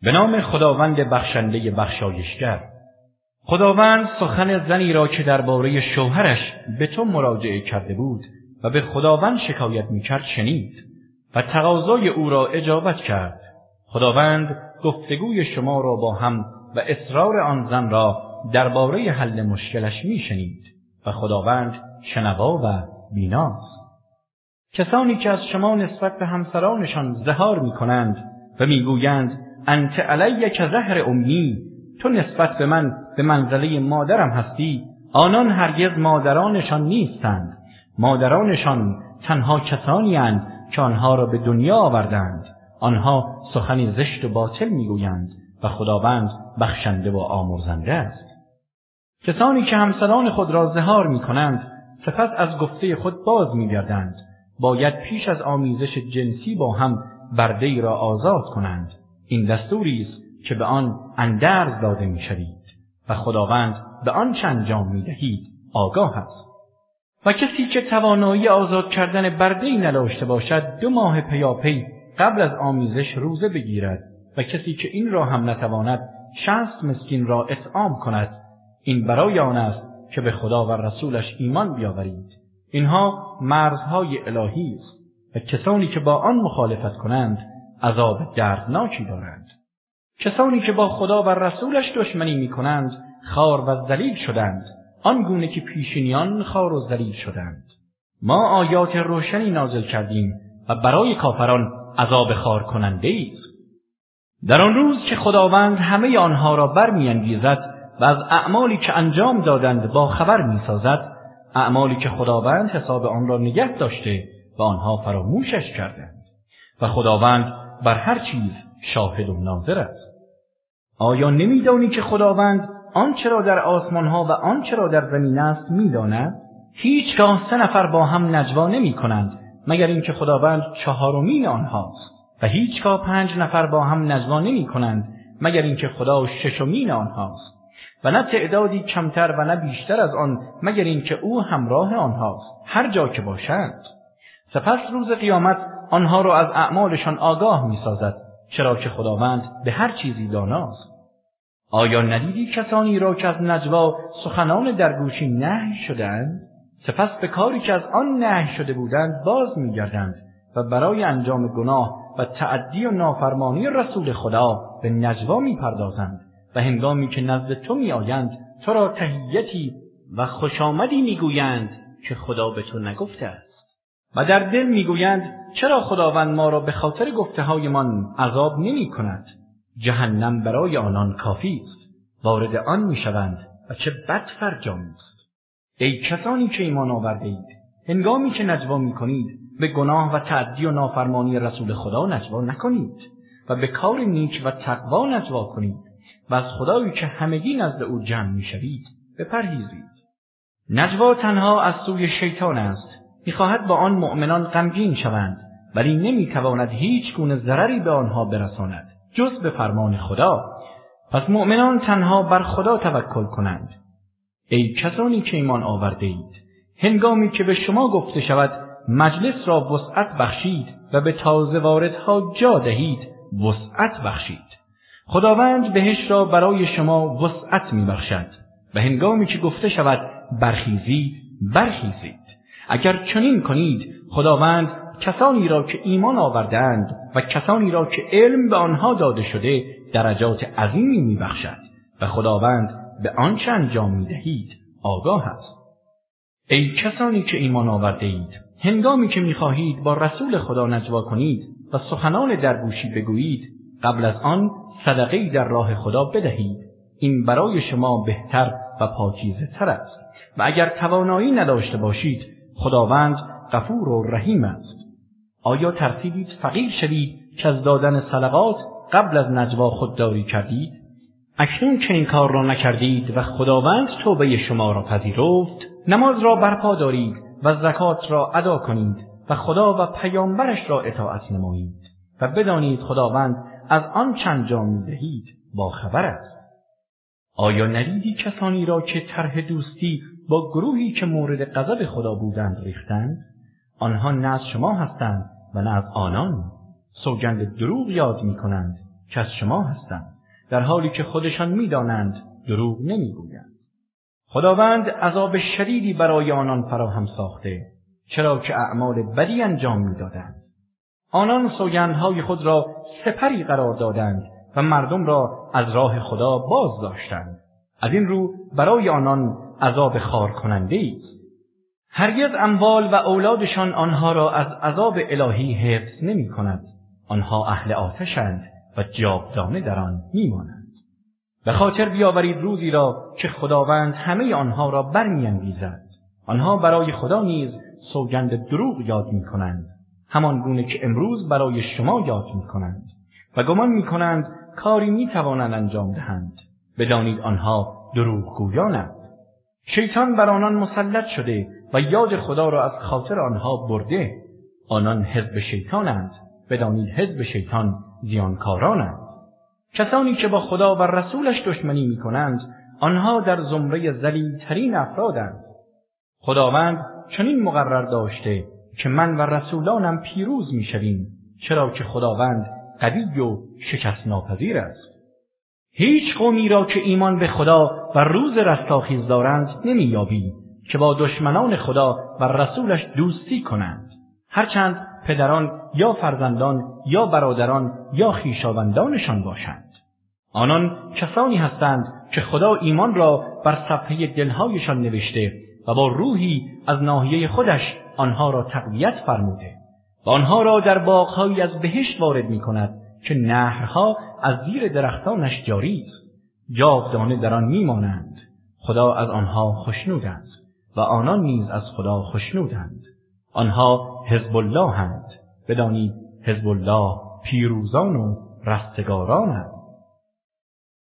به نام خداوند بخشنده بخشایشگر. خداوند سخن زنی را که درباره شوهرش به تو مراجعه کرده بود و به خداوند شکایت می‌کرد شنید و تقاضای او را اجابت کرد. خداوند گفتگوی شما را با هم و اصرار آن زن را درباره حل مشکلش می‌شنید و خداوند شنوا و بیناست. کسانی که از شما نسبت به همسرانشان ظهار می‌کنند و می‌گویند انت علی کظهر امی، تو نسبت به من به منزله مادرم هستی، آنان هرگز مادرانشان نیستند. مادرانشان تنها کسانی اند که آنها را به دنیا آوردند. آنها سخنی زشت و باطل میگویند و خداوند بخشنده و آمرزنده است. کسانی که همسران خود را ظهار میکنند سپس از گفته خود باز میگردند، باید پیش از آمیزش جنسی با هم برده‌ای را آزاد کنند. این دستوری است که به آن اندرز داده می‌شوید و خداوند به آن چه انجام می‌دهید آگاه است. و کسی که توانایی آزاد کردن برده‌ای نداشته باشد 2 ماه پیاپی قبل از آمیزش روزه بگیرد و کسی که این را هم نتواند 60 مسکین را اطعام کند. این برای آن است که به خدا و رسولش ایمان بیاورید. اینها مرزهای الهی است و کسانی که با آن مخالفت کنند عذاب دردناکی دارند. کسانی که با خدا و رسولش دشمنی می‌کنند خوار و ذلیل شدند، آنگونه که پیشینیان خوار و ذلیل شدند. ما آیات روشنی نازل کردیم و برای کافران عذاب خار کننده است. در آن روز که خداوند همه آنها را برمی‌انگیزد و از اعمالی که انجام دادند با خبر می‌سازد، اعمالی که خداوند حساب آن را نگه داشته و آنها فراموشش کردند و خداوند بر هر چیز شاهد و ناظر است. آیا نمی‌دانی که خداوند آنچه را در آسمان‌ها و آنچه را در زمین است می‌داند؟ هیچگاه 3 نفر با هم نجوا نمی‌کنند مگر اینکه خداوند 4مین آنهاست، و هیچگاه 5 نفر با هم نجوا نمی‌کنند مگر اینکه خدا 6مین آنهاست، و نه تعدادی کمتر و نه بیشتر از آن مگر اینکه او همراه آنهاست هر جا که باشند. سپس روز قیامت آنها را از اعمالشان آگاه می‌سازد، چرا که خداوند به هر چیزی داناست. آیا ندیدی کسانی را که از نجوا سخنان در گوشی نهی شدند، سپس به کاری که از آن نهی شده بودند باز می‌گردند و برای انجام گناه و تعدی و نافرمانی رسول خدا به نجوا می‌پردازند و هنگامی که نزد تو می‌آیند تو را تحیتی و خوش آمدی می‌گویند که خدا به تو نگفته است. و در دل میگویند چرا خداوند ما را به خاطر گفته‌هایمان عذاب نمی‌کند؟ جهنم برای آنان کافی است، وارد آن میشوند و چه بد فرجامی است. ای کسانی که ایمان آورده اید، هنگامی که نجوا می‌کنید به گناه و تعدی و نافرمانی رسول خدا نجوا نکنید و به کار نیک و تقوا نجوا کنید و از خدایی که همگی نزد او جمع میشوید بپرهیزید. نجوا تنها از سوی شیطان است، می‌خواهد با آن مؤمنان غمگین شوند، ولی نمی‌تواند هیچ گونه ضرری به آنها برساند جز به فرمان خدا. پس مؤمنان تنها بر خدا توکل کنند. ای کسانی که ایمان آورده اید، هنگامی که به شما گفته شود مجلس را وسعت بخشید و به تازه واردها جا دهید، وسعت بخشید. خداوند بهشت را برای شما وسعت می‌بخشد و هنگامی که گفته شود برخیزید، برخیزید. اگر چنین کنید خداوند کسانی را که ایمان آوردند و کسانی را که علم به آنها داده شده درجات عظیمی میبخشد و خداوند به آنچه انجام میدهید آگاه است. ای کسانی که ایمان آورده اید، هنگامی که میخواهید با رسول خدا نجوا کنید و سخنان در گوشی بگویید، قبل از آن صدقه‌ای در راه خدا بدهید. این برای شما بهتر و پاکیزه تر است. و اگر توانایی نداشته باشید خداوند غفور و رحیم است. آیا ترسیدید فقیر شوید که از دادن صدقات قبل از نجوا خودداری کردید؟ اکنون که این کار را نکردید و خداوند توبه شما را پذیرفت، نماز را برپا دارید و زکات را ادا کنید و خدا و پیامبرش را اطاعت نمایید و بدانید خداوند از آن چه انجام می‌دهید با خبر است. آیا ندیدی کسانی را که طرح دوستی با گروهی که مورد غضب خدا بودند ریختند؟ آنها نه از شما هستند و نه از آنان. سوگند دروغ یاد می‌کنند که از شما هستند، در حالی که خودشان می‌دانند دروغ نمی‌گویند. خداوند عذاب شدیدی برای آنان فراهم ساخته، چرا که اعمال بدی انجام می‌دادند. آنان سوگندهای خود را سپری قرار دادند و مردم را از راه خدا باز داشتند. از این رو برای آنان عذاب خار کننده است. هرگز اموال و اولادشان آنها را از عذاب الهی حفظ نمی کند. آنها اهل آتشند و جاودانه در آن میمانند. به خاطر بیاورید روزی را که خداوند همه آنها را برمی‌انگیزد. آنها برای خدا نیز سوگند دروغ یاد می‌کنند، همان گونه که امروز برای شما یاد می‌کنند و گمان می‌کنند کاری می‌توانند انجام دهند. بدانید آنها دروغگویانند. شیطان بر آنان مسلط شده و یاد خدا را از خاطر آنها برده. آنان حزب شیطانند. بدانید حزب شیطان زیانکارانند. کسانی که با خدا و رسولش دشمنی می‌کنند، آنها در زمره ذلیل‌ترین افرادند. خداوند چنین مقرر داشته که من و رسولانم پیروز می‌شویم، چرا که خداوند قوی و شکست ناپذیر است. هیچ قومی را که ایمان به خدا و روز رستاخیز دارند نمی‌یابی که با دشمنان خدا و رسولش دوستی کنند، هرچند پدران یا فرزندان یا برادران یا خویشاوندانشان باشند. آنان کسانی هستند که خدا ایمان را بر صفحه دلهایشان نوشته و با روحی از ناحیه خودش آنها را تقویت فرموده و آنها را در باغ‌هایی از بهشت وارد می‌کند که نهرها از زیر درختانش جاری است. جاودانه در آن می‌مانند. خدا از آنها خوشنود است و آنان نیز از خدا خوشنودند. آنها حزب الله اند. بدانید حزب الله پیروزان و رستگارانند.